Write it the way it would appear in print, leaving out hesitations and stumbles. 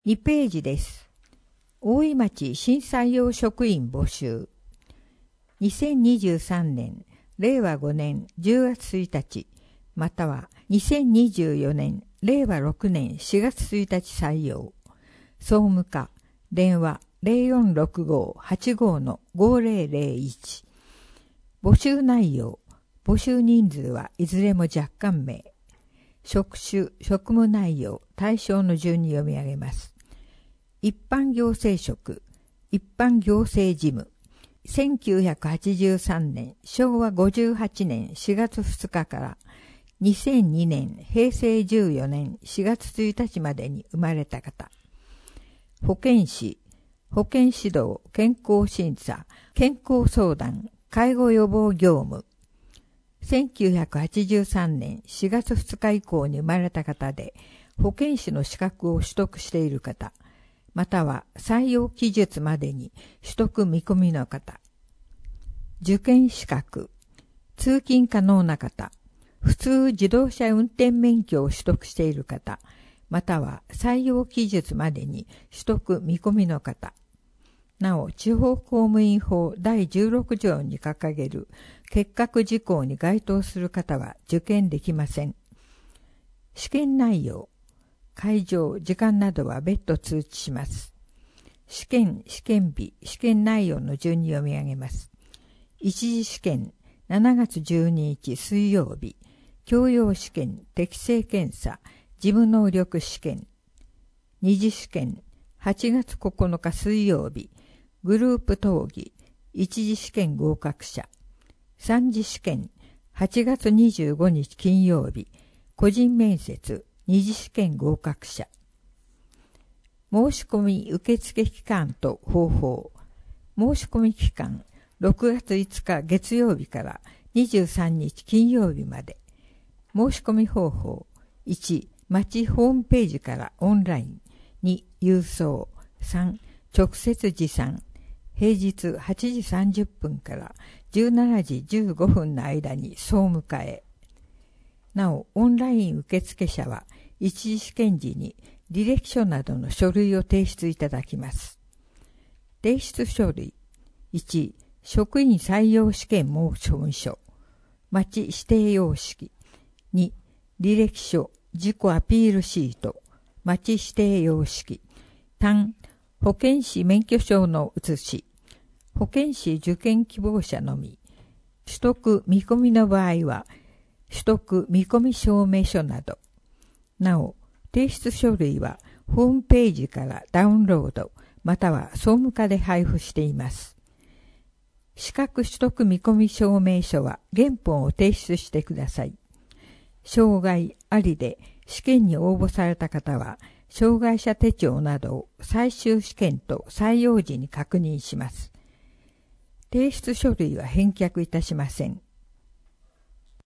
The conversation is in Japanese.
2ページです。大井町新採用職員募集。2023年、令和5年10月1日、または2024年、令和6年4月1日採用。総務課、電話0465-85-5001。募集内容、募集人数はいずれも若干名。職種、職務内容、対象の順に読み上げます。一般行政職、一般行政事務。1983年、昭和58年4月2日から2002年、平成14年4月1日までに生まれた方。保健師、保健指導、健康審査、健康相談、介護予防業務。1983年4月2日以降に生まれた方で、保健師の資格を取得している方、または採用期日までに取得見込みの方。受験資格、通勤可能な方、普通自動車運転免許を取得している方、または採用期日までに取得見込みの方。なお、地方公務員法第16条に掲げる結核事項に該当する方は受験できません。試験内容、会場、時間などは別途通知します。試験、試験日、試験内容の順に読み上げます。一次試験、7月12日水曜日、教養試験、適性検査、事務能力試験。二次試験、8月9日水曜日、グループ討議、一次試験合格者。三次試験、8月25日金曜日、個人面接、二次試験合格者。申し込み受付期間と方法。申し込み期間、6月5日月曜日から23日金曜日まで。申し込み方法。1、町ホームページからオンライン。2、郵送。3、直接持参。平日8時30分から17時15分の間に総務課へ。なお、オンライン受付者は一次試験時に履歴書などの書類を提出いただきます。提出書類。1、職員採用試験申込書。町指定様式。2、履歴書、自己アピールシート。町指定様式。単、保健師免許証の写し。保健師受験希望者のみ。取得見込みの場合は、取得見込み証明書など。なお、提出書類はホームページからダウンロード、または総務課で配布しています。資格取得見込み証明書は原本を提出してください。障害ありで試験に応募された方は、障害者手帳などを最終試験と採用時に確認します。提出書類は返却いたしません。